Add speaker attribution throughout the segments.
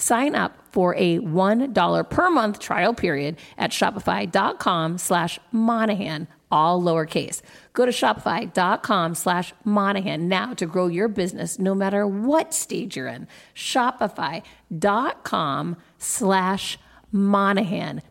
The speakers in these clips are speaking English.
Speaker 1: Sign up for a $1 per month trial period at shopify.com/Monahan, all lowercase. Go to shopify.com/Monahan now to grow your business no matter what stage you're in. Shopify.com/Monahan.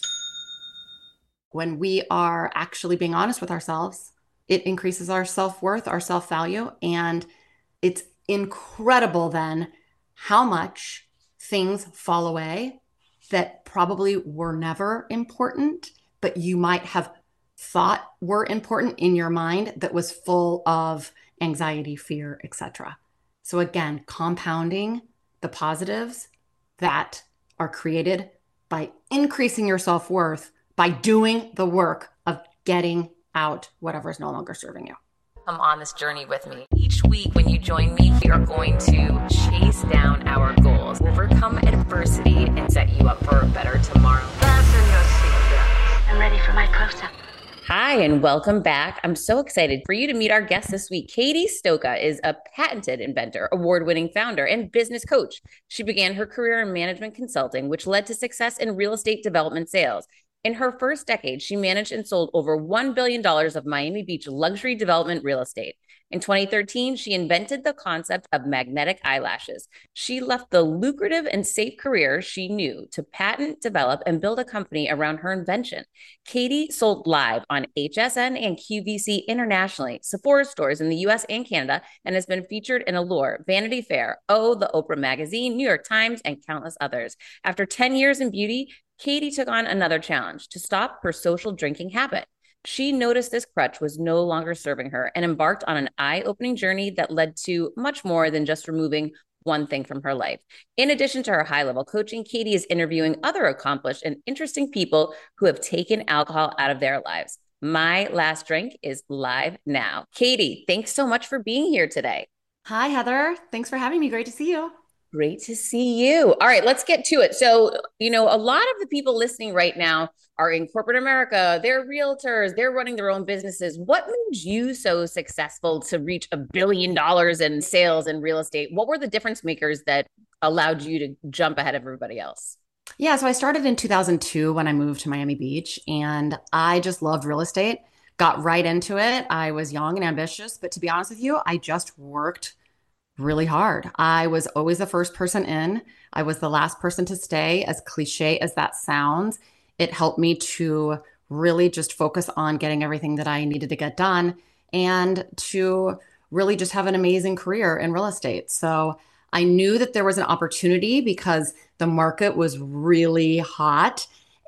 Speaker 2: When we are actually being honest with ourselves, it increases our self-worth, our self-value, and it's incredible then how much things fall away that probably were never important, but you might have thought were important in your mind that was full of anxiety, fear, etc. So again, compounding the positives that are created by increasing your self-worth by doing the work of getting out whatever is no longer serving you.
Speaker 3: Come on this journey with me. Each week when you join me, we are going to chase down our goals, overcome adversity, and set you up for a better tomorrow.
Speaker 4: Fasten your seatbelts. I'm ready for my close-up.
Speaker 3: Hi, and welcome back. I'm so excited for you to meet our guest this week. Katie Stoka is a patented inventor, award-winning founder, and business coach. She began her career in management consulting, which led to success in real estate development sales. In her first decade, she managed and sold over $1 billion of Miami Beach luxury development real estate. In 2013, she invented the concept of magnetic eyelashes. She left the lucrative and safe career she knew to patent, develop, and build a company around her invention. Katie sold live on HSN and QVC internationally, Sephora stores in the US and Canada, and has been featured in Allure, Vanity Fair, O, the Oprah Magazine, New York Times, and countless others. After 10 years in beauty, Katie took on another challenge: to stop her social drinking habit. She noticed this crutch was no longer serving her and embarked on an eye-opening journey that led to much more than just removing one thing from her life. In addition to her high-level coaching, Katie is interviewing other accomplished and interesting people who have taken alcohol out of their lives. My Last Drink is live now. Katie, thanks so much for being here today.
Speaker 2: Hi, Heather. Thanks for having me. Great to see you.
Speaker 3: Great to see you. All right, let's get to it. So, a lot of the people listening right now are in corporate America. They're realtors. They're running their own businesses. What made you so successful to reach $1 billion in sales in real estate? What were the difference makers that allowed you to jump ahead of everybody else?
Speaker 2: Yeah, so I started in 2002 when I moved to Miami Beach, and I just loved real estate, got right into it. I was young and ambitious, but to be honest with you, I just worked really hard. I was always the first person in. I was the last person to stay. As cliche as that sounds, it helped me to really just focus on getting everything that I needed to get done and to really just have an amazing career in real estate. So I knew that there was an opportunity because the market was really hot.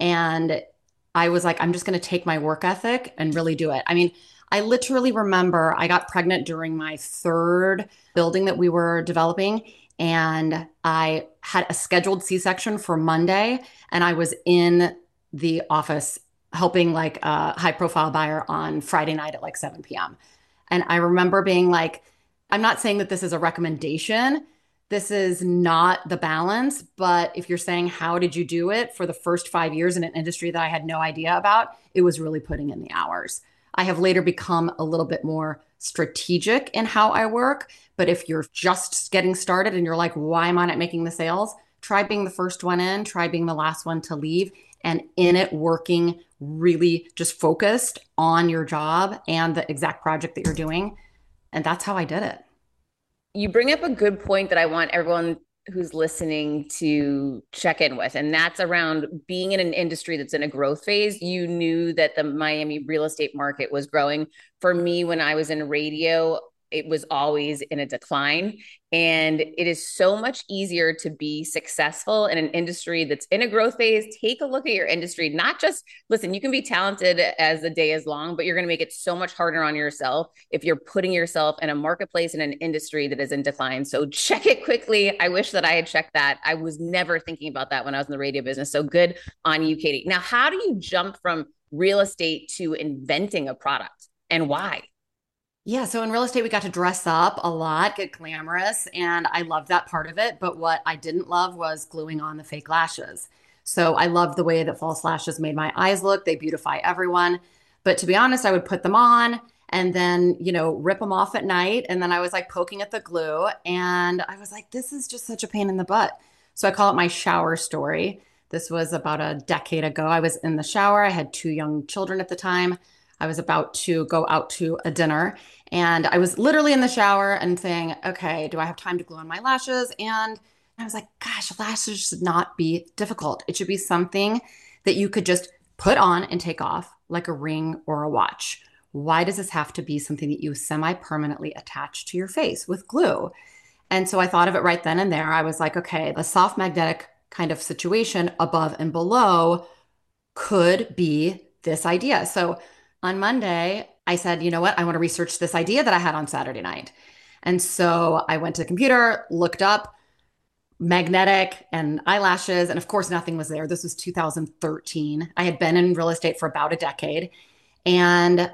Speaker 2: And I was like, I'm just going to take my work ethic and really do it. I mean, I literally remember I got pregnant during my third building that we were developing, and I had a scheduled C-section for Monday, and I was in the office helping like a high-profile buyer on Friday night at like 7 p.m. And I remember being like, I'm not saying that this is a recommendation. This is not the balance, but if you're saying, how did you do it for the first 5 years in an industry that I had no idea about, it was really putting in the hours. I have later become a little bit more strategic in how I work. But if you're just getting started and you're like, why am I not making the sales? Try being the first one in, try being the last one to leave, and in it working really just focused on your job and the exact project that you're doing. And that's how I did it.
Speaker 3: You bring up a good point that I want everyone who's listening to check in with, and that's around being in an industry that's in a growth phase. You knew that the Miami real estate market was growing. For me, when I was in radio, it was always in a decline. And it is so much easier to be successful in an industry that's in a growth phase. Take a look at your industry, not just, listen, you can be talented as the day is long, but you're going to make it so much harder on yourself if you're putting yourself in a marketplace in an industry that is in decline. So check it quickly. I wish that I had checked that. I was never thinking about that when I was in the radio business. So good on you, Katie. Now, how do you jump from real estate to inventing a product, and why?
Speaker 2: Yeah, so in real estate, we got to dress up a lot, get glamorous, and I loved that part of it. But what I didn't love was gluing on the fake lashes. So I loved the way that false lashes made my eyes look. They beautify everyone. But to be honest, I would put them on and then, rip them off at night. And then I was like poking at the glue, and I was like, this is just such a pain in the butt. So I call it my shower story. This was about a decade ago. I was in the shower. I had 2 young children at the time. I was about to go out to a dinner, and I was literally in the shower and saying, okay, do I have time to glue on my lashes? And I was like, gosh, lashes should not be difficult. It should be something that you could just put on and take off like a ring or a watch. Why does this have to be something that you semi-permanently attach to your face with glue? And so I thought of it right then and there. I was like, okay, the soft magnetic kind of situation above and below could be this idea. So on Monday, I said, you know what? I want to research this idea that I had on Saturday night. And so I went to the computer, looked up magnetic and eyelashes. And of course, nothing was there. This was 2013. I had been in real estate for about a decade. And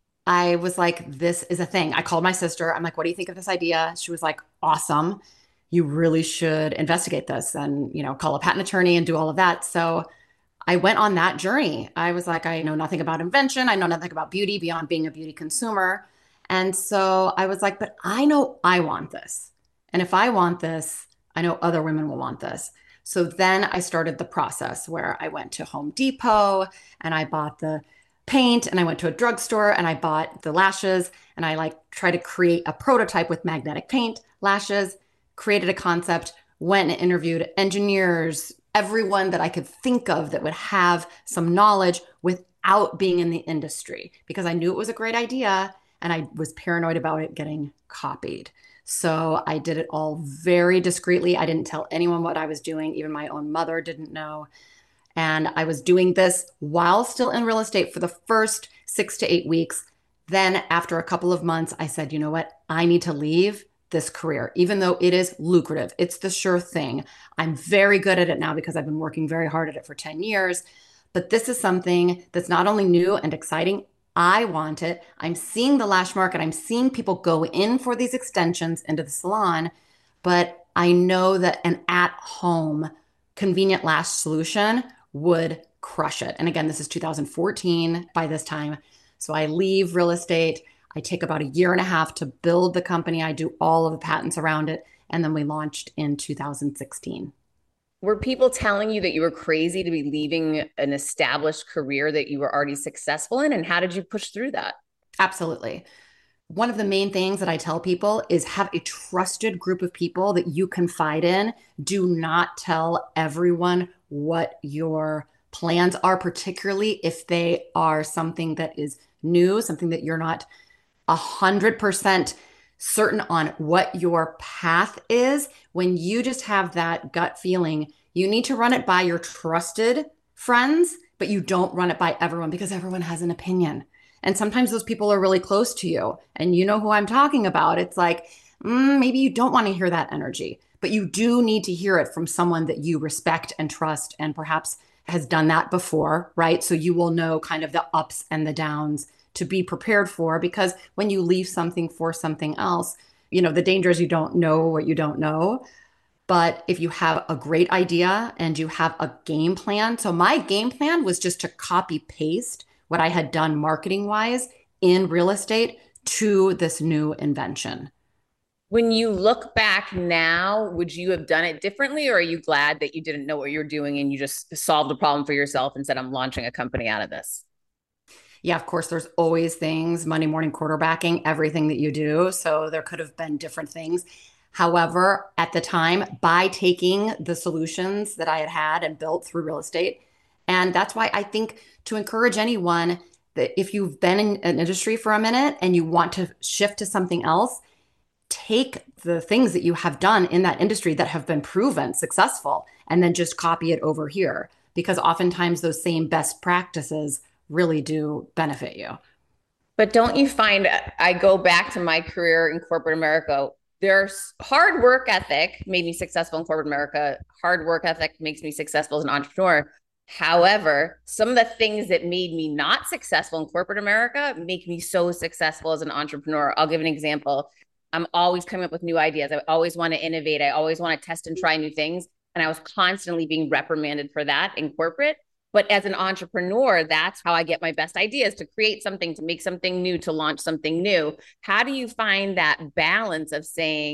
Speaker 2: I was like, this is a thing. I called my sister. I'm like, what do you think of this idea? She was like, awesome. You really should investigate this and, call a patent attorney and do all of that. So I went on that journey. I was like, I know nothing about invention. I know nothing about beauty beyond being a beauty consumer. And so I was like, but I know I want this. And if I want this, I know other women will want this. So then I started the process where I went to Home Depot and I bought the paint, and I went to a drugstore and I bought the lashes, and I tried to create a prototype with magnetic paint, lashes, created a concept, went and interviewed engineers, everyone that I could think of that would have some knowledge without being in the industry, because I knew it was a great idea and I was paranoid about it getting copied. So I did it all very discreetly. I didn't tell anyone what I was doing. Even my own mother didn't know. And I was doing this while still in real estate for the first 6 to 8 weeks. Then after a couple of months, I said, you know what? I need to leave this career, even though it is lucrative. It's the sure thing. I'm very good at it now because I've been working very hard at it for 10 years. But this is something that's not only new and exciting, I want it. I'm seeing the lash market. I'm seeing people go in for these extensions into the salon. But I know that an at-home convenient lash solution would crush it. And again, this is 2014 by this time. So I leave real estate. I take about a year and a half to build the company. I do all of the patents around it. And then we launched in 2016.
Speaker 3: Were people telling you that you were crazy to be leaving an established career that you were already successful in? And how did you push through that?
Speaker 2: Absolutely. One of the main things that I tell people is have a trusted group of people that you confide in. Do not tell everyone what your plans are, particularly if they are something that is new, something that you're not 100% certain on what your path is. When you just have that gut feeling, you need to run it by your trusted friends, but you don't run it by everyone because everyone has an opinion. And sometimes those people are really close to you and you know who I'm talking about. It's like, maybe you don't want to hear that energy, but you do need to hear it from someone that you respect and trust and perhaps has done that before, right? So you will know kind of the ups and the downs to be prepared for, because when you leave something for something else, the danger is you don't know what you don't know. But if you have a great idea and you have a game plan, so my game plan was just to copy paste what I had done marketing wise in real estate to this new invention.
Speaker 3: When you look back now, would you have done it differently, or are you glad that you didn't know what you're doing and you just solved a problem for yourself and said, I'm launching a company out of this?
Speaker 2: Yeah, of course, there's always things, Monday morning quarterbacking, everything that you do. So there could have been different things. However, at the time, by taking the solutions that I had and built through real estate, and that's why I think to encourage anyone that if you've been in an industry for a minute and you want to shift to something else, take the things that you have done in that industry that have been proven successful and then just copy it over here. Because oftentimes those same best practices really do benefit you.
Speaker 3: But don't you find, I go back to my career in corporate America, there's hard work ethic made me successful in corporate America. Hard work ethic makes me successful as an entrepreneur. However, some of the things that made me not successful in corporate America make me so successful as an entrepreneur. I'll give an example. I'm always coming up with new ideas. I always want to innovate. I always want to test and try new things. And I was constantly being reprimanded for that in corporate. But as an entrepreneur, that's how I get my best ideas, to create something, to make something new, to launch something new. How do you find that balance of saying,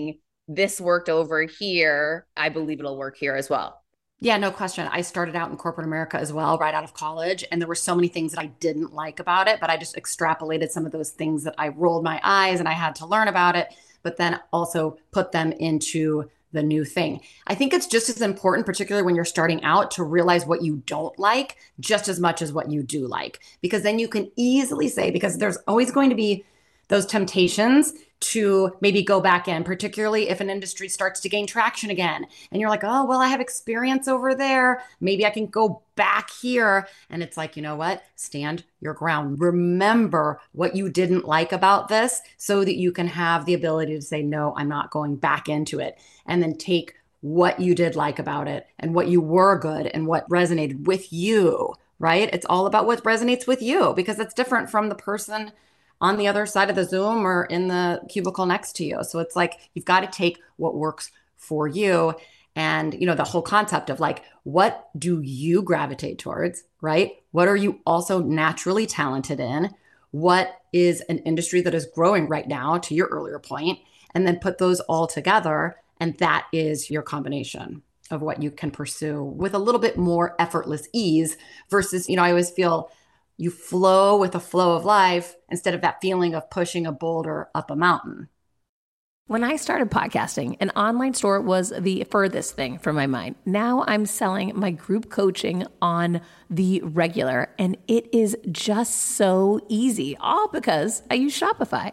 Speaker 3: this worked over here, I believe it'll work here as well.
Speaker 2: Yeah, no question. I started out in corporate America as well, right out of college. And there were so many things that I didn't like about it, but I just extrapolated some of those things that I rolled my eyes and I had to learn about it, but then also put them into the new thing. I think it's just as important, particularly when you're starting out, to realize what you don't like just as much as what you do like, because then you can easily say, because there's always going to be those temptations to maybe go back in, particularly if an industry starts to gain traction again. And you're like, oh, well, I have experience over there. Maybe I can go back here. And it's like, you know what? Stand your ground. Remember what you didn't like about this so that you can have the ability to say, no, I'm not going back into it. And then take what you did like about it and what you were good and what resonated with you, right? It's all about what resonates with you, because it's different from the person on the other side of the Zoom or in the cubicle next to you. So it's like, you've got to take what works for you. And, you know, the whole concept of like, what do you gravitate towards, right? What are you also naturally talented in? What is an industry that is growing right now, to your earlier point? And then put those all together. And that is your combination of what you can pursue with a little bit more effortless ease versus, you know, I always feel you flow with the flow of life instead of that feeling of pushing a boulder up a mountain.
Speaker 1: When I started podcasting, an online store was the furthest thing from my mind. Now I'm selling my group coaching on the regular, and it is just so easy, all because I use Shopify.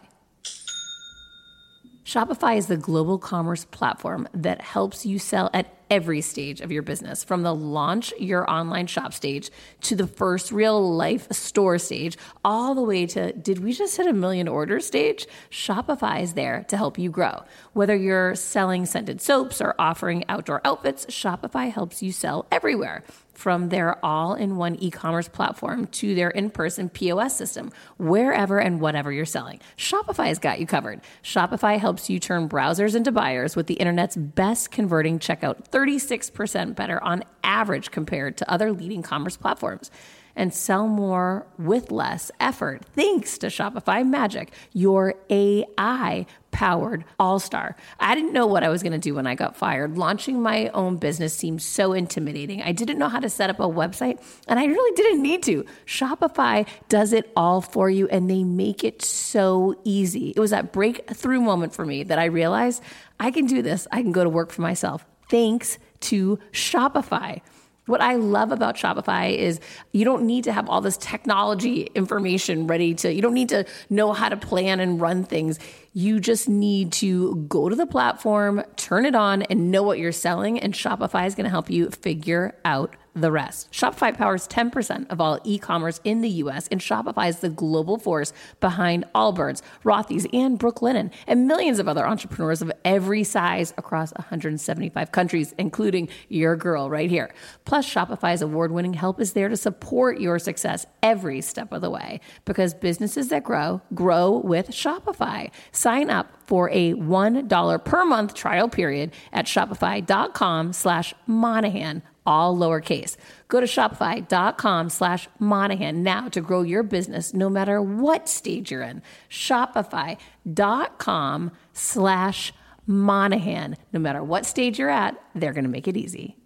Speaker 1: Shopify is the global commerce platform that helps you sell at every stage of your business, from the launch your online shop stage to the first real life store stage, all the way to, did we just hit 1 million orders stage? Shopify is there to help you grow. Whether you're selling scented soaps or offering outdoor outfits, Shopify helps you sell everywhere. From their all-in-one e-commerce platform to their in-person POS system, wherever and whatever you're selling, Shopify has got you covered. Shopify helps you turn browsers into buyers with the internet's best converting checkout, 36% better on average compared to other leading commerce platforms. And sell more with less effort thanks to Shopify Magic, your AI-powered all-star. I didn't know what I was going to do when I got fired. Launching my own business seemed so intimidating. I didn't know how to set up a website, and I really didn't need to. Shopify does it all for you, and they make it so easy. It was that breakthrough moment for me that I realized I can do this. I can go to work for myself thanks to Shopify. What I love about Shopify is you don't need to have all this technology information ready to, you don't need to know how to plan and run things. You just need to go to the platform, turn it on, and know what you're selling. And Shopify is going to help you figure out the rest. Shopify powers 10% of all e-commerce in the US, and Shopify is the global force behind Allbirds, Rothy's, and Brooklinen, and millions of other entrepreneurs of every size across 175 countries, including your girl right here. Plus, Shopify's award-winning help is there to support your success every step of the way, because businesses that grow, grow with Shopify. Sign up for a $1 per month trial period at shopify.com/Monahan, all lowercase. Go to shopify.com/Monahan now to grow your business no matter what stage you're in. Shopify.com/Monahan. No matter what stage you're at, they're going to make it easy.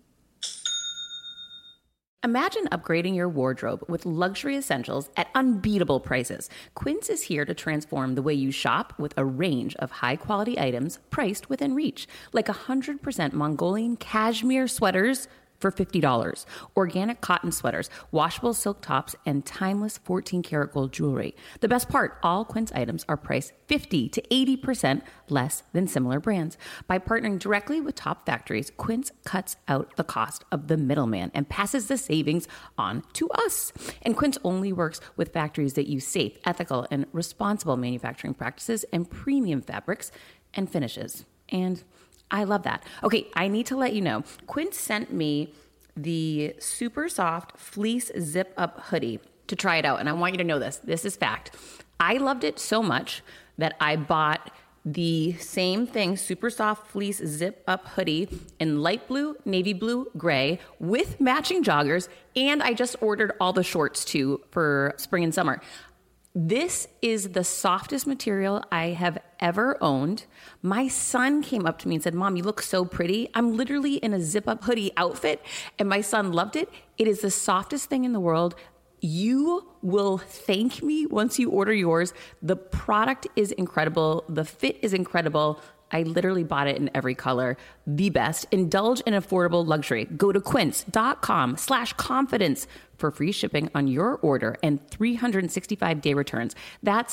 Speaker 1: Imagine upgrading your wardrobe with luxury essentials at unbeatable prices. Quince is here to transform the way you shop with a range of high-quality items priced within reach, like 100% Mongolian cashmere sweaters for $50, organic cotton sweaters, washable silk tops, and timeless 14-karat gold jewelry. The best part, all Quince items are priced 50 to 80% less than similar brands. By partnering directly with top factories, Quince cuts out the cost of the middleman and passes the savings on to us. And Quince only works with factories that use safe, ethical, and responsible manufacturing practices and premium fabrics and finishes. And I love that. Okay, I need to let you know, Quince sent me the super soft fleece zip up hoodie to try it out. And I want you to know this. This is fact. I loved it so much that I bought the same thing, super soft fleece zip up hoodie in light blue, navy blue, gray with matching joggers. And I just ordered all the shorts too for spring and summer. This is the softest material I have ever owned. My son came up to me and said, Mom, you look so pretty. I'm literally in a zip-up hoodie outfit, and my son loved it. It is the softest thing in the world. You will thank me once you order yours. The product is incredible. The fit is incredible. I literally bought it in every color. The best. Indulge in affordable luxury. Go to quince.com/confidence for free shipping on your order and 365-day returns. That's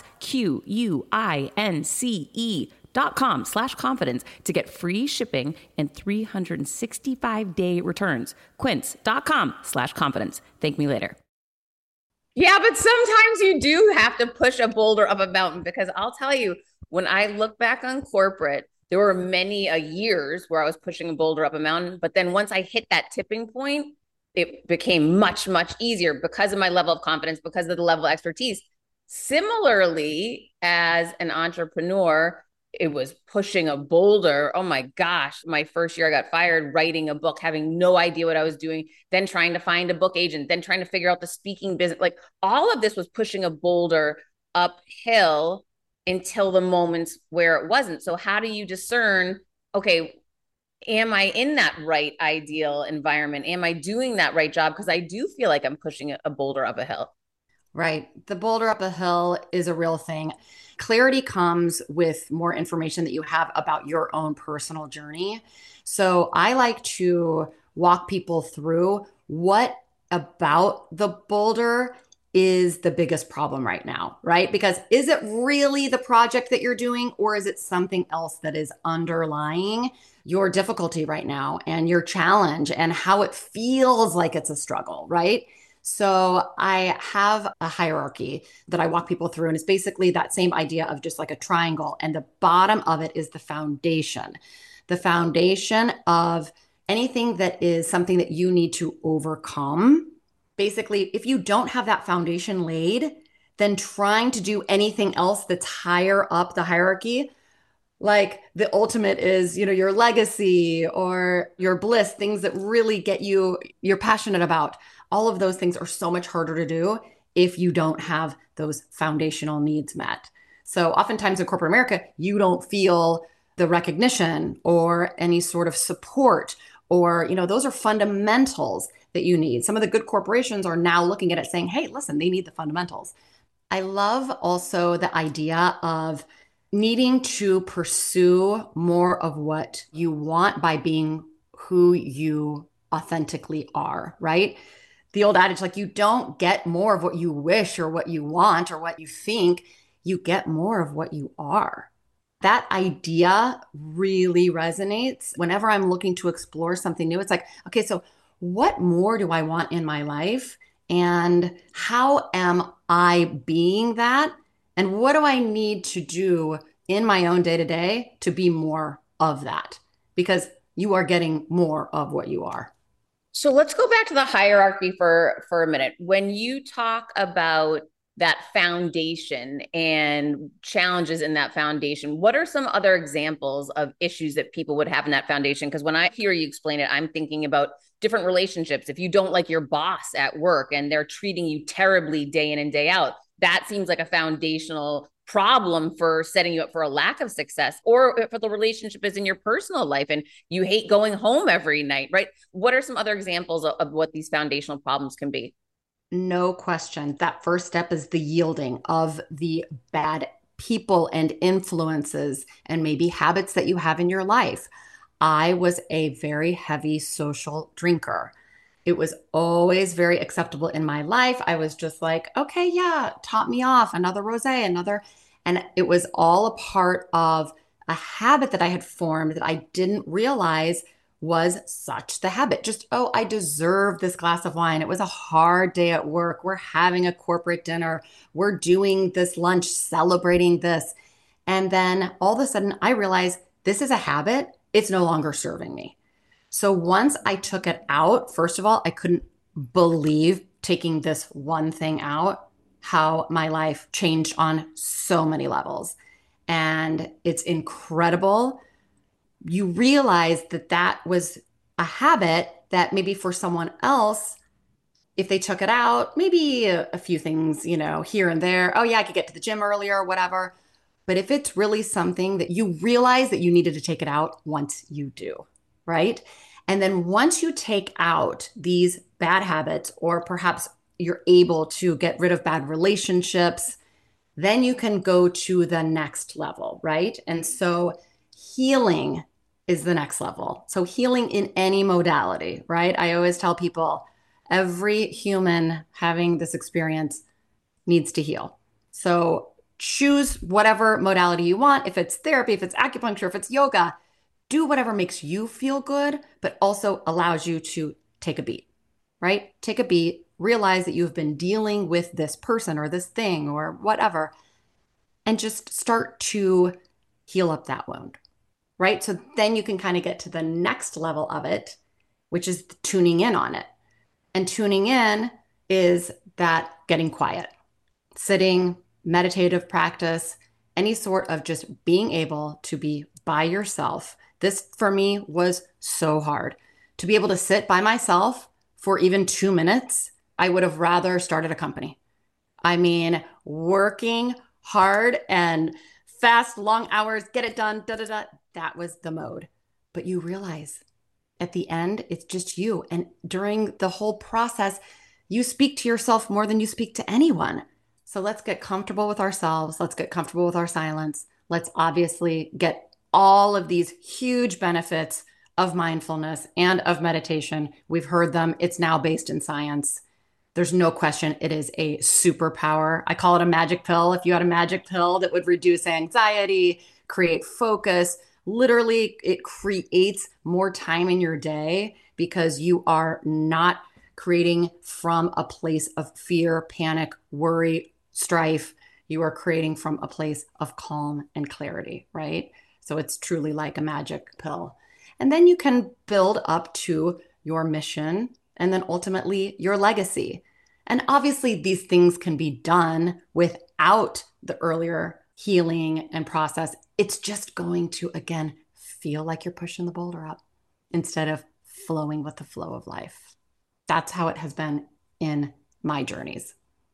Speaker 1: QUINCE.com/confidence to get free shipping and 365-day returns. Quince.com/confidence. Thank me later.
Speaker 3: Yeah, but sometimes you do have to push a boulder up a mountain, because I'll tell you, when I look back on corporate, there were many years where I was pushing a boulder up a mountain. But then once I hit that tipping point, it became much, much easier because of my level of confidence, because of the level of expertise. Similarly, as an entrepreneur, it was pushing a boulder. Oh my gosh. My first year I got fired writing a book, having no idea what I was doing, then trying to find a book agent, then trying to figure out the speaking business. Like, all of this was pushing a boulder uphill until the moments where it wasn't. So how do you discern, okay, am I in that right ideal environment? Am I doing that right job? Because I do feel like I'm pushing a boulder up a hill.
Speaker 2: Right. The boulder up a hill is a real thing. Clarity comes with more information that you have about your own personal journey. So I like to walk people through what about the boulder is the biggest problem right now, right? Because is it really the project that you're doing, or is it something else that is underlying your difficulty right now and your challenge and how it feels like it's a struggle, right? So I have a hierarchy that I walk people through, and it's basically that same idea of just like a triangle. And the bottom of it is the foundation of anything that is something that you need to overcome. Basically, if you don't have that foundation laid, then trying to do anything else that's higher up the hierarchy, like the ultimate is, your legacy or your bliss, things that really get you're passionate about. All of those things are so much harder to do if you don't have those foundational needs met. So oftentimes in corporate America, you don't feel the recognition or any sort of support, or, those are fundamentals that you need. Some of the good corporations are now looking at it saying, hey, listen, they need the fundamentals. I love also the idea of needing to pursue more of what you want by being who you authentically are, right? The old adage, like, you don't get more of what you wish or what you want or what you think, you get more of what you are. That idea really resonates whenever I'm looking to explore something new. It's like, okay, so what more do I want in my life? And how am I being that? And what do I need to do in my own day-to-day to be more of that? Because you are getting more of what you are.
Speaker 3: So let's go back to the hierarchy for a minute. When you talk about that foundation and challenges in that foundation, what are some other examples of issues that people would have in that foundation? Because when I hear you explain it, I'm thinking about different relationships. If you don't like your boss at work and they're treating you terribly day in and day out, that seems like a foundational problem for setting you up for a lack of success. Or if the relationship is in your personal life and you hate going home every night, right? What are some other examples of what these foundational problems can be?
Speaker 2: No question. That first step is the yielding of the bad people and influences and maybe habits that you have in your life. I was a very heavy social drinker. It was always very acceptable in my life. I was just like, okay, yeah, top me off, another rosé, another. And it was all a part of a habit that I had formed that I didn't realize was such the habit. Just, oh, I deserve this glass of wine. It was a hard day at work. We're having a corporate dinner. We're doing this lunch, celebrating this. And then all of a sudden I realized this is a habit. It's no longer serving me. So once I took it out, first of all, I couldn't believe taking this one thing out, how my life changed on so many levels. And it's incredible. You realize that that was a habit that maybe for someone else, if they took it out, maybe a few things, here and there. Oh yeah, I could get to the gym earlier, whatever. But if it's really something that you realize that you needed to take it out, once you do, right? And then once you take out these bad habits, or perhaps you're able to get rid of bad relationships, then you can go to the next level, right? And so healing is the next level. So healing in any modality, right? I always tell people every human having this experience needs to heal. So choose whatever modality you want. If it's therapy, if it's acupuncture, if it's yoga, do whatever makes you feel good, but also allows you to take a beat, right? Take a beat, realize that you've been dealing with this person or this thing or whatever, and just start to heal up that wound, right? So then you can kind of get to the next level of it, which is tuning in on it. And tuning in is that getting quiet, sitting, meditative practice, any sort of just being able to be by yourself. This for me was so hard to be able to sit by myself for even 2 minutes. I would have rather started a company. I mean, working hard and fast, long hours, get it done, that was the mode. But you realize at the end, it's just you. And during the whole process, you speak to yourself more than you speak to anyone. So let's get comfortable with ourselves. Let's get comfortable with our silence. Let's obviously get all of these huge benefits of mindfulness and of meditation. We've heard them. It's now based in science. There's no question it is a superpower. I call it a magic pill. If you had a magic pill that would reduce anxiety, create focus, literally it creates more time in your day because you are not creating from a place of fear, panic, worry, strife. You are creating from a place of calm and clarity, right? So it's truly like a magic pill. And then you can build up to your mission and then ultimately your legacy. And obviously these things can be done without the earlier healing and process. It's just going to, again, feel like you're pushing the boulder up instead of flowing with the flow of life. That's how it has been in my journeys.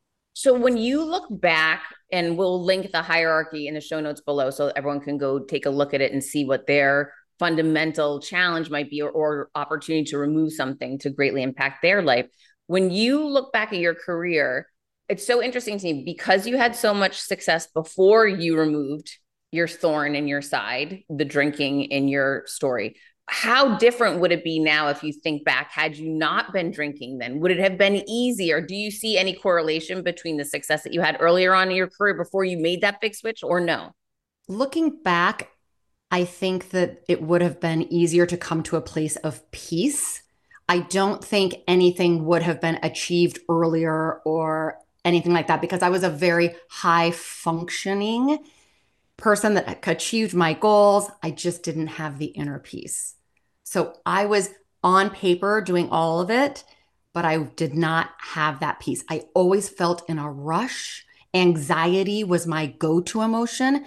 Speaker 3: So when you look back, and we'll link the hierarchy in the show notes below so everyone can go take a look at it and see what their fundamental challenge might be, or opportunity to remove something to greatly impact their life. When you look back at your career, it's so interesting to me because you had so much success before you removed your thorn in your side, the drinking in your story. How different would it be now if you think back, had you not been drinking then? Would it have been easier? Do you see any correlation between the success that you had earlier on in your career before you made that big switch, or no?
Speaker 2: Looking back, I think that it would have been easier to come to a place of peace. I don't think anything would have been achieved earlier or anything like that because I was a very high functioning person that achieved my goals. I just didn't have the inner peace. So I was on paper doing all of it, but I did not have that peace. I always felt in a rush. Anxiety was my go-to emotion.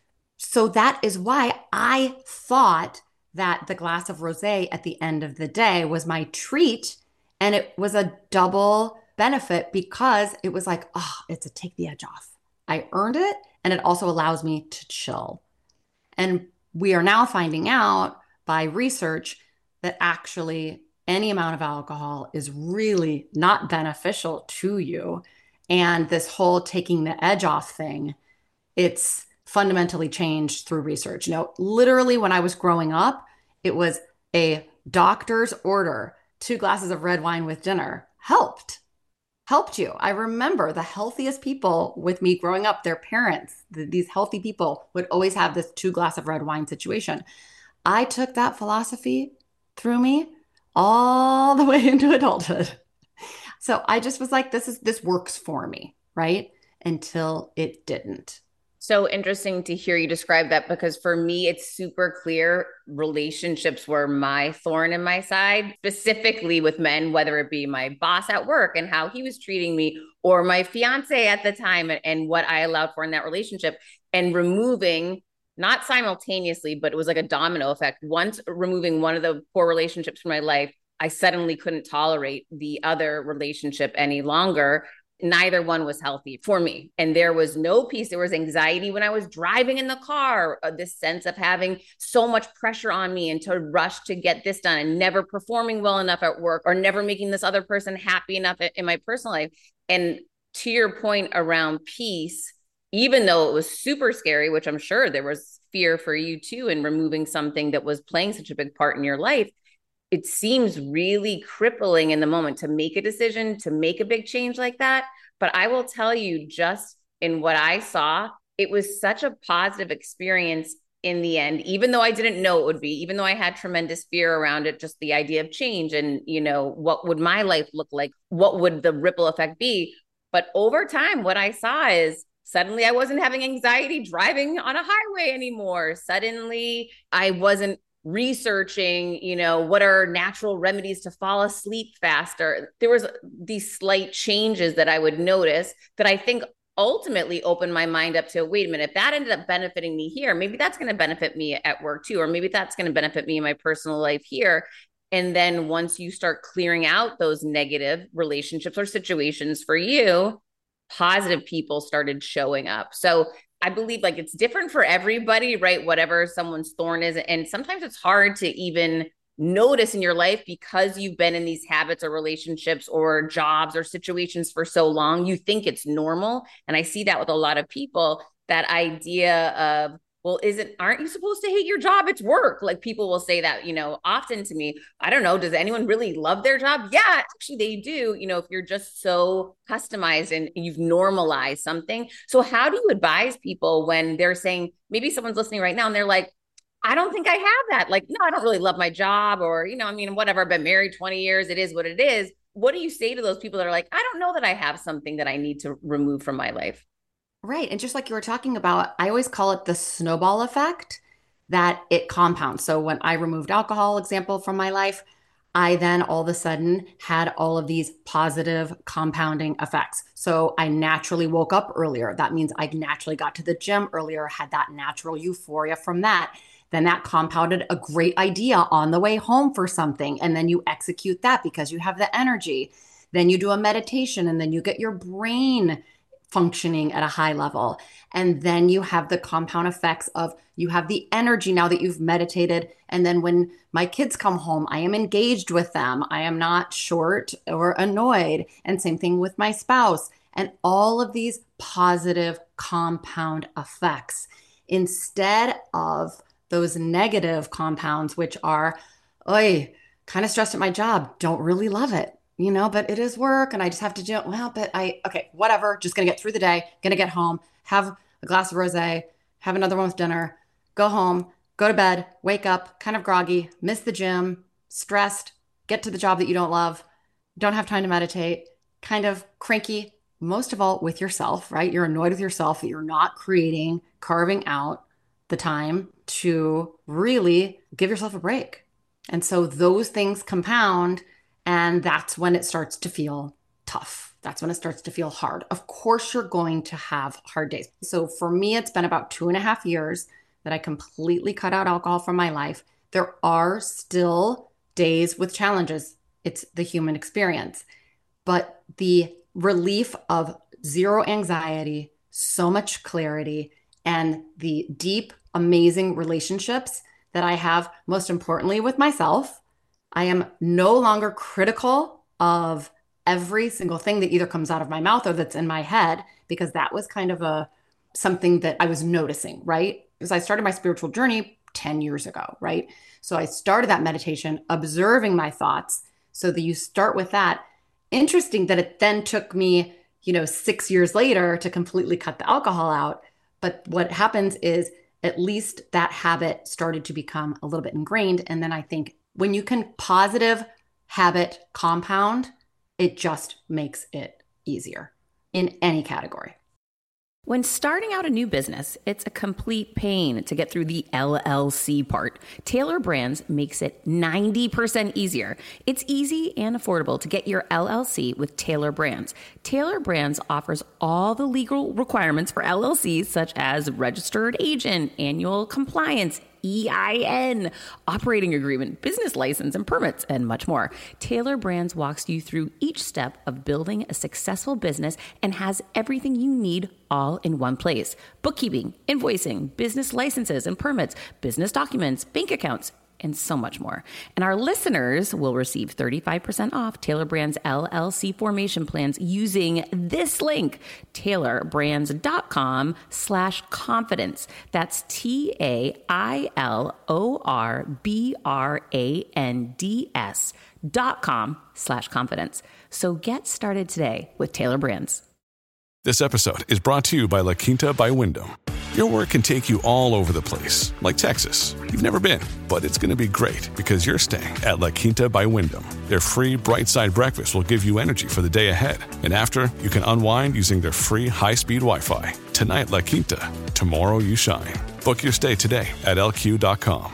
Speaker 2: So that is why I thought that the glass of rosé at the end of the day was my treat. And it was a double benefit because it was like, oh, it's a take the edge off. I earned it. And it also allows me to chill. And we are now finding out by research that actually any amount of alcohol is really not beneficial to you. And this whole taking the edge off thing, it's fundamentally changed through research. Literally when I was growing up, it was a doctor's order, 2 glasses of red wine with dinner helped you. I remember the healthiest people with me growing up, their parents, these healthy people would always have this 2 glass of red wine situation. I took that philosophy through me all the way into adulthood. So I just was like, this works for me, right? Until it didn't.
Speaker 3: So interesting to hear you describe that, because for me, it's super clear relationships were my thorn in my side, specifically with men, whether it be my boss at work and how he was treating me, or my fiance at the time and what I allowed for in that relationship, and removing, not simultaneously, but it was like a domino effect. Once removing one of the poor relationships from my life, I suddenly couldn't tolerate the other relationship any longer. neither one was healthy for me. And there was no peace. There was anxiety when I was driving in the car, this sense of having so much pressure on me and to rush to get this done and never performing well enough at work or never making this other person happy enough in my personal life. And to your point around peace, even though it was super scary, which I'm sure there was fear for you too, in removing something that was playing such a big part in your life, it seems really crippling in the moment to make a decision, to make a big change like that. But I will tell you, just in what I saw, it was such a positive experience in the end, even though I didn't know it would be, even though I had tremendous fear around it, just the idea of change and, what would my life look like? What would the ripple effect be? But over time, what I saw is suddenly I wasn't having anxiety driving on a highway anymore. Suddenly I wasn't researching, what are natural remedies to fall asleep faster. There was these slight changes that I would notice that I think ultimately opened my mind up to, wait a minute, if that ended up benefiting me here, maybe that's going to benefit me at work too, or maybe that's going to benefit me in my personal life here. And then once you start clearing out those negative relationships or situations for you, positive people started showing up. So I believe it's different for everybody, right? Whatever someone's thorn is. And sometimes it's hard to even notice in your life because you've been in these habits or relationships or jobs or situations for so long, you think it's normal. And I see that with a lot of people, that idea of, well, aren't you supposed to hate your job? It's work. People will say that, often to me. I don't know. Does anyone really love their job? Yeah, actually they do. If you're just so customized and you've normalized something. So how do you advise people when they're saying, maybe someone's listening right now and they're like, I don't think I have that. No, I don't really love my job, or, whatever. I've been married 20 years. It is what it is. What do you say to those people that are like, I don't know that I have something that I need to remove from my life?
Speaker 2: Right. And just like you were talking about, I always call it the snowball effect, that it compounds. So when I removed alcohol, example, from my life, I then all of a sudden had all of these positive compounding effects. So I naturally woke up earlier. That means I naturally got to the gym earlier, had that natural euphoria from that. Then that compounded a great idea on the way home for something. And then you execute that because you have the energy. Then you do a meditation and then you get your brain functioning at a high level. And then you have the compound effects of, you have the energy now that you've meditated. And then when my kids come home, I am engaged with them. I am not short or annoyed. And same thing with my spouse. And all of these positive compound effects, instead of those negative compounds, which are, kind of stressed at my job, don't really love it. But it is work and I just have to do it. Well, but okay, whatever. Just going to get through the day, going to get home, have a glass of rosé, have another one with dinner, go home, go to bed, wake up, kind of groggy, miss the gym, stressed, get to the job that you don't love, don't have time to meditate, kind of cranky, most of all with yourself, right? You're annoyed with yourself that you're not carving out the time to really give yourself a break. And so those things compound. And that's when it starts to feel tough. That's when it starts to feel hard. Of course, you're going to have hard days. So for me, it's been about 2.5 years that I completely cut out alcohol from my life. There are still days with challenges. It's the human experience. But the relief of zero anxiety, so much clarity, and the deep, amazing relationships that I have, most importantly with myself. I am no longer critical of every single thing that either comes out of my mouth or that's in my head, because that was kind of something that I was noticing, right? Because I started my spiritual journey 10 years ago, right? So I started that meditation, observing my thoughts. So that you start with that. Interesting that it then took me, 6 years later to completely cut the alcohol out. But what happens is at least that habit started to become a little bit ingrained. And then I think when you can positive habit compound, it just makes it easier in any category.
Speaker 1: When starting out a new business, it's a complete pain to get through the LLC part. Taylor Brands makes it 90% easier. It's easy and affordable to get your LLC with Taylor Brands. Taylor Brands offers all the legal requirements for LLCs, such as registered agent, annual compliance, EIN, operating agreement, business license and permits, and much more. Taylor Brands walks you through each step of building a successful business and has everything you need all in one place. Bookkeeping, invoicing, business licenses and permits, business documents, bank accounts, and so much more. And our listeners will receive 35% off Taylor Brands LLC formation plans using this link, taylorbrands.com/confidence. That's TAILORBRANDS.com/confidence. So get started today with Taylor Brands.
Speaker 5: This episode is brought to you by La Quinta by Wyndham. Your work can take you all over the place, like Texas. You've never been, but it's going to be great because you're staying at La Quinta by Wyndham. Their free Bright Side breakfast will give you energy for the day ahead. And after, you can unwind using their free high-speed Wi-Fi. Tonight, La Quinta. Tomorrow, you shine. Book your stay today at lq.com.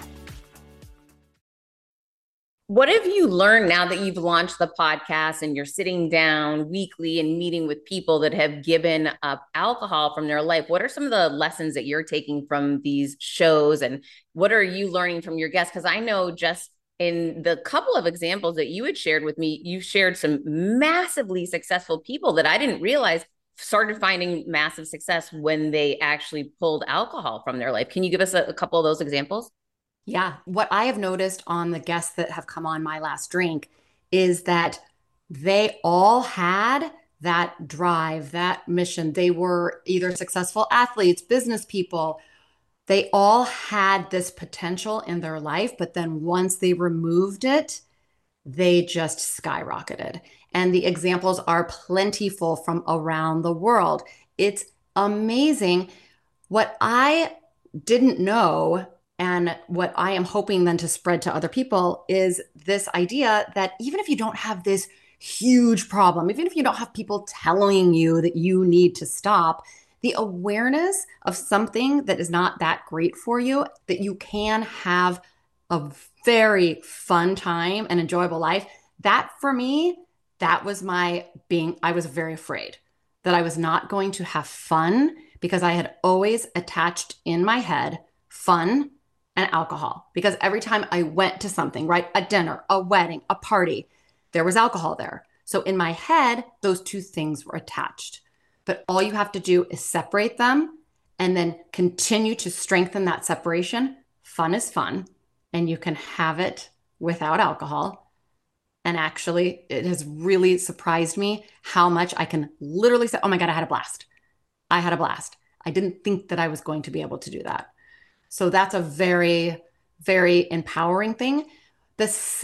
Speaker 3: What have you learned now that you've launched the podcast and you're sitting down weekly and meeting with people that have given up alcohol from their life? What are some of the lessons that you're taking from these shows, and what are you learning from your guests? Because I know just in the couple of examples that you had shared with me, you shared some massively successful people that I didn't realize started finding massive success when they actually pulled alcohol from their life. Can you give us a couple of those examples?
Speaker 2: Yeah. What I have noticed on the guests that have come on My Last Drink is that they all had that drive, that mission. They were either successful athletes, business people. They all had this potential in their life, but then once they removed it, they just skyrocketed. And the examples are plentiful from around the world. It's amazing. What I didn't know, and what I am hoping then to spread to other people, is this idea that even if you don't have this huge problem, even if you don't have people telling you that you need to stop, the awareness of something that is not that great for you, that you can have a very fun time and enjoyable life, that for me, that was I was very afraid that I was not going to have fun because I had always attached in my head fun and alcohol, because every time I went to something, right, a dinner, a wedding, a party, there was alcohol there. So in my head, those two things were attached. But all you have to do is separate them and then continue to strengthen that separation. Fun is fun, and you can have it without alcohol. And actually, it has really surprised me how much I can literally say, oh my God, I had a blast. I had a blast. I didn't think that I was going to be able to do that. So that's a very, very empowering thing. The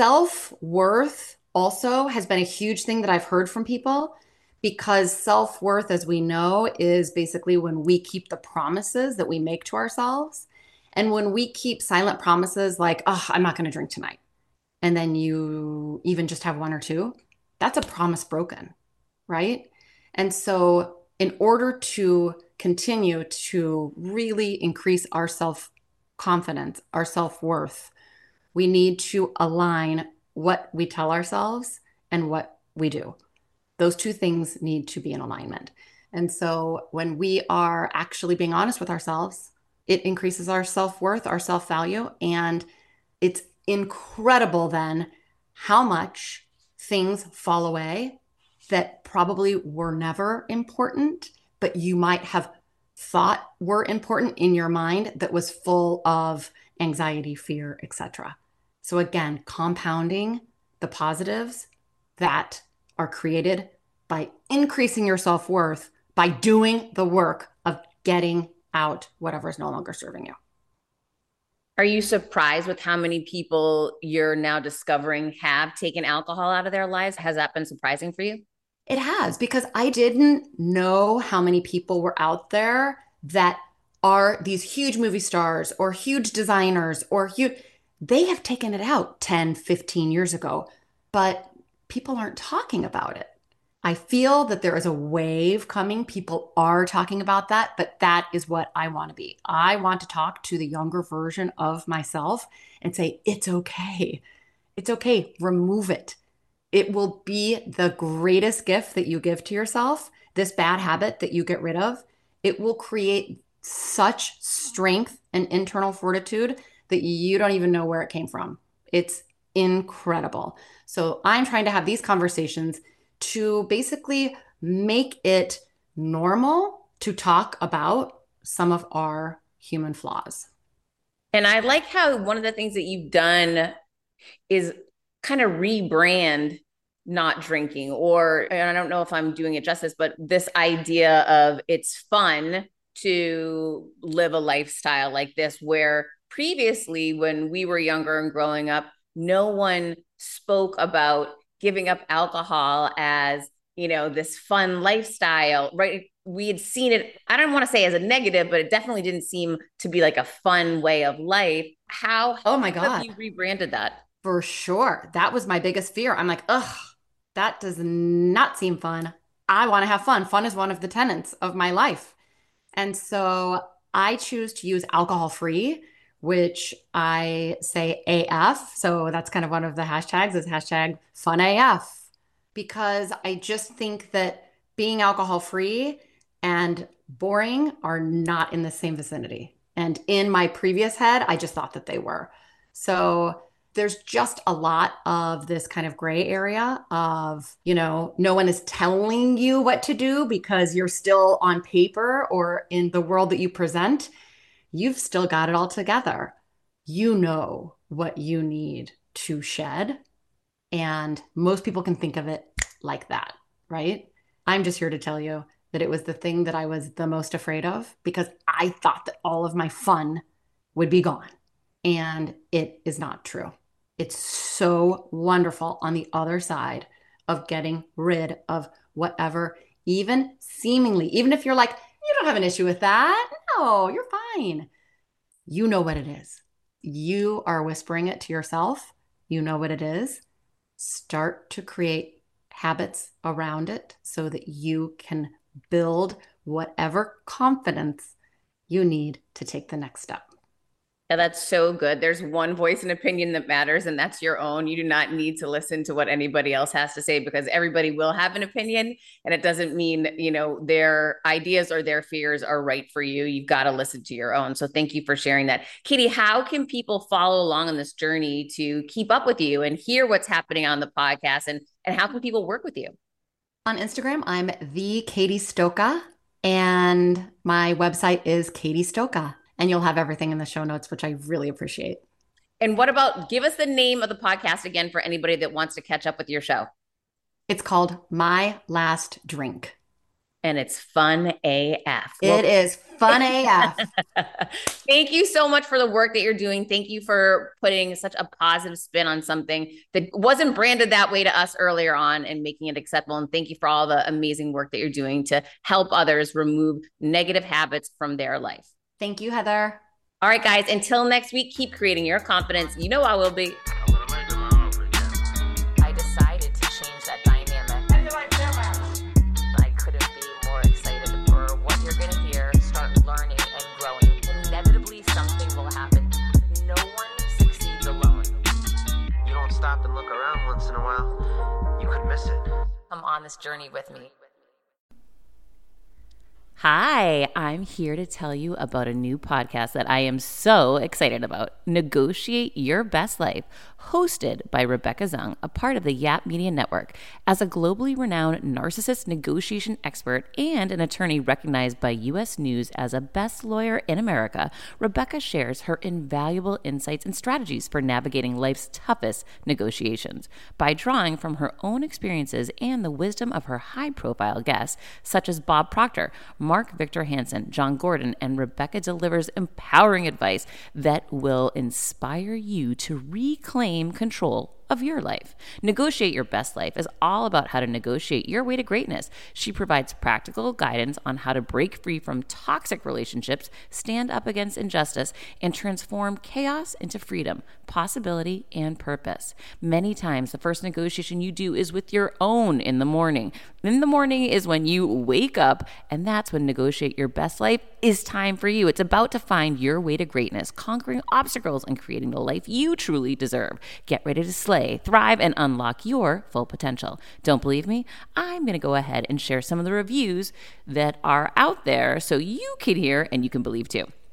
Speaker 2: self-worth also has been a huge thing that I've heard from people, because self-worth, as we know, is basically when we keep the promises that we make to ourselves. And when we keep silent promises like, oh, I'm not going to drink tonight, and then you even just have one or two, that's a promise broken, right? And so in order to continue to really increase our self-confidence, our self-worth, we need to align what we tell ourselves and what we do. Those two things need to be in alignment. And so when we are actually being honest with ourselves, it increases our self-worth, our self-value. And it's incredible then how much things fall away that probably were never important, but you might have thought were important in your mind that was full of anxiety, fear, etc. So again, compounding the positives that are created by increasing your self-worth by doing the work of getting out whatever is no longer serving you.
Speaker 3: Are you surprised with how many people you're now discovering have taken alcohol out of their lives? Has that been surprising for you?
Speaker 2: It has, because I didn't know how many people were out there that are these huge movie stars or huge designers or huge. They have taken it out 10, 15 years ago, but people aren't talking about it. I feel that there is a wave coming. People are talking about that, but that is what I want to be. I want to talk to the younger version of myself and say, it's okay. It's okay. Remove it. It will be the greatest gift that you give to yourself. This bad habit that you get rid of, it will create such strength and internal fortitude that you don't even know where it came from. It's incredible. So I'm trying to have these conversations to basically make it normal to talk about some of our human flaws.
Speaker 3: And I like how one of the things that you've done is kind of rebrand not drinking, or, and I don't know if I'm doing it justice, but this idea of it's fun to live a lifestyle like this, where previously when we were younger and growing up, no one spoke about giving up alcohol as, you know, this fun lifestyle, right? We had seen it, I don't want to say as a negative, but it definitely didn't seem to be like a fun way of life. How
Speaker 2: Oh my God.
Speaker 3: have you rebranded that?
Speaker 2: For sure. That was my biggest fear. I'm like, ugh, that does not seem fun. I want to have fun. Fun is one of the tenets of my life. And so I choose to use alcohol free, which I say AF. So that's kind of one of the hashtags is hashtag fun AF, because I just think that being alcohol free and boring are not in the same vicinity. And in my previous head, I just thought that they were. So there's just a lot of this kind of gray area of, you know, no one is telling you what to do because you're still on paper or in the world that you present. You've still got it all together. You know what you need to shed. And most people can think of it like that, right? I'm just here to tell you that it was the thing that I was the most afraid of, because I thought that all of my fun would be gone. And it is not true. It's so wonderful on the other side of getting rid of whatever, even seemingly, even if you're like, you don't have an issue with that. No, you're fine. You know what it is. You are whispering it to yourself. You know what it is. Start to create habits around it so that you can build whatever confidence you need to take the next step.
Speaker 3: Yeah, that's so good. There's one voice and opinion that matters, and that's your own. You do not need to listen to what anybody else has to say, because everybody will have an opinion, and it doesn't mean, you know, their ideas or their fears are right for you. You've got to listen to your own. So thank you for sharing that. Katie, how can people follow along on this journey to keep up with you and hear what's happening on the podcast, and how can people work with you?
Speaker 2: On Instagram, I'm the Katie Stoka, and my website is Katie Stoka. And you'll have everything in the show notes, which I really appreciate.
Speaker 3: And what about, give us the name of the podcast again for anybody that wants to catch up with your show.
Speaker 2: It's called My Last Drink.
Speaker 3: And it's fun AF.
Speaker 2: It is fun AF.
Speaker 3: Thank you so much for the work that you're doing. Thank you for putting such a positive spin on something that wasn't branded that way to us earlier on and making it acceptable. And thank you for all the amazing work that you're doing to help others remove negative habits from their life.
Speaker 2: Thank you, Heather.
Speaker 3: All right, guys, until next week, keep creating your confidence. You know I will be. I decided to change that dynamic. I couldn't be more excited for what you're going to hear, start learning and growing. Inevitably, something will happen. No one succeeds alone.
Speaker 6: You don't stop and look around once in a while, you could miss it.
Speaker 3: Come on this journey with me. Hi, I'm here to tell you about a new podcast that I am so excited about, Negotiate Your Best Life, hosted by Rebecca Zung, a part of the Yap Media Network. As a globally renowned narcissist negotiation expert and an attorney recognized by U.S. News as a best lawyer in America, Rebecca shares her invaluable insights and strategies for navigating life's toughest negotiations. By drawing from her own experiences and the wisdom of her high-profile guests, such as Bob Proctor, Mark Victor Hansen, John Gordon, and Rebecca delivers empowering advice that will inspire you to reclaim control of your life. Negotiate Your Best Life is all about how to negotiate your way to greatness. She provides practical guidance on how to break free from toxic relationships, stand up against injustice, and transform chaos into freedom, possibility, and purpose. Many times, the first negotiation you do is with your own in the morning. In the morning is when you wake up, and that's when Negotiate Your Best Life is time for you. It's about to find your way to greatness, conquering obstacles, and creating the life you truly deserve. Get ready to slay, thrive, and unlock your full potential. Don't believe me? I'm going to go ahead and share some of the reviews that are out there so you can hear and you can believe too.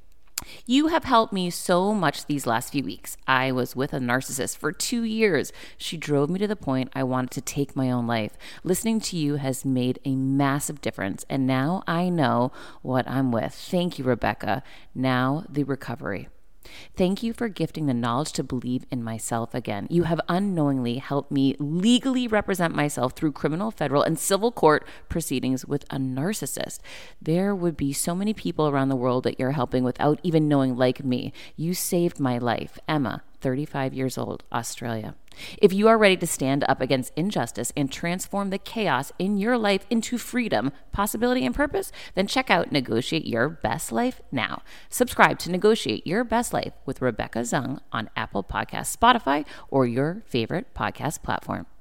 Speaker 3: You have helped me so much these last few weeks. I was with a narcissist for 2 years. She drove me to the point I wanted to take my own life. Listening to you has made a massive difference, and now I know what I'm with. Thank you, Rebecca. Now the recovery. Thank you for gifting the knowledge to believe in myself again. You have unknowingly helped me legally represent myself through criminal, federal, and civil court proceedings with a narcissist. There would be so many people around the world that you're helping without even knowing, like me. You saved my life. Emma, 35 years old, Australia. If you are ready to stand up against injustice and transform the chaos in your life into freedom, possibility, and purpose, then check out Negotiate Your Best Life now. Subscribe to Negotiate Your Best Life with Rebecca Zung on Apple Podcasts, Spotify, or your favorite podcast platform.